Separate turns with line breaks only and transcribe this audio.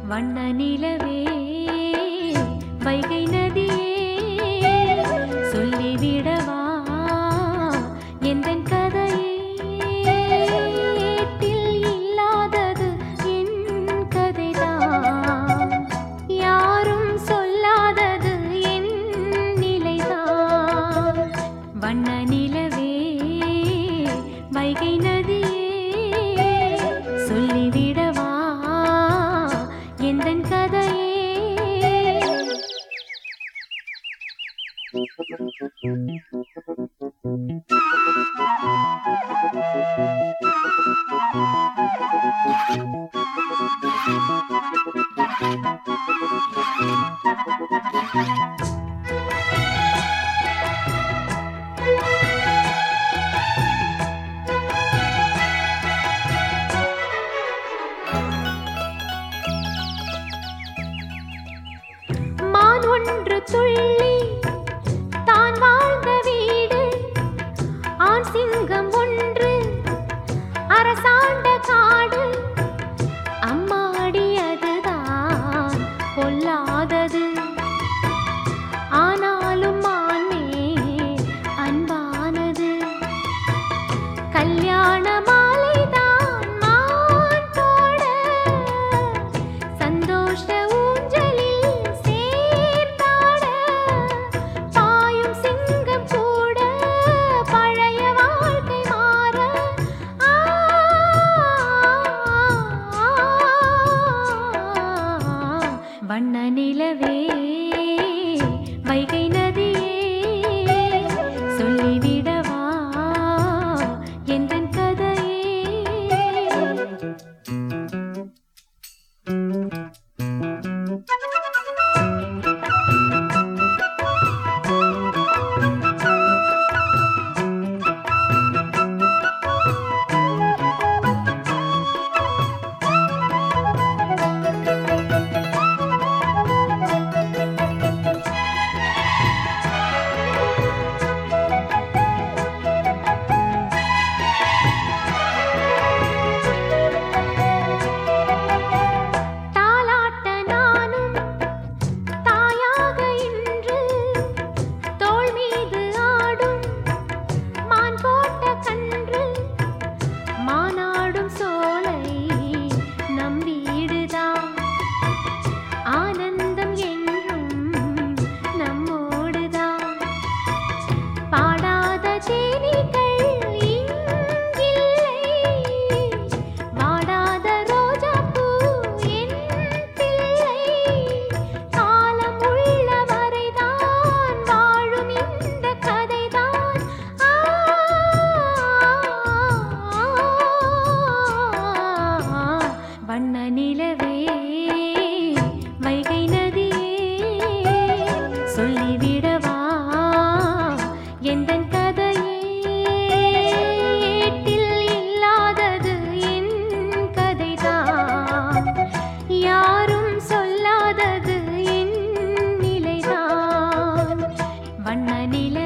வண்ண நிலவே வைகை நதியே சொல்லிவிடவா எந்தன் கதையே ஏட்டில் இல்லாதது என் கதைதான் யாரும் சொல்லாதது என் நிலைதான் வண்ண நிலவே வைகை நதியே சொல்லிவிடவா எந்தன் கதையே மான் ஒன்று துள்ளி தான் வாழ்ந்த வீடு ஆண் சிங்கம் ஒன்று அரசாண்ட காடு அம்மாடி அதுதான் பொல்லாதது ஆனாலும் மானே அன்பானது கல்யாண மாலைதான் மான் போட சந்தோஷ ஊஞ்சலில் சேர்ந்தாட பாயும் சிங்கம் கூட பழைய வாழ்க்கை மாற வண்ண நிலவே வைகை நதியே சொல்லிவிடவா எந்தன் கதையே தாலாட்ட நானும் தாயாக இன்று தோள் மீது ஆடும் மான் போட்ட கன்று மானாடும் சோலை நம் வீடுதான் ஆனந்தம் என்றும் நம்மோடுதான் பாடாத தேனிகள் இங்கில்லை வாடாத ரோஜாப்பூ என் பிள்ளை காலம் உள்ள வரைதான் வாழும் இந்த கதைதான் வண்ண நிலவே வைகை நதியே சொல்லிவிடவா எந்தன் கதையே ஏட்டில் இல்லாதது என் கதைதான் யாரும் சொல்லாதது என் நிலைதான் வண்ண நில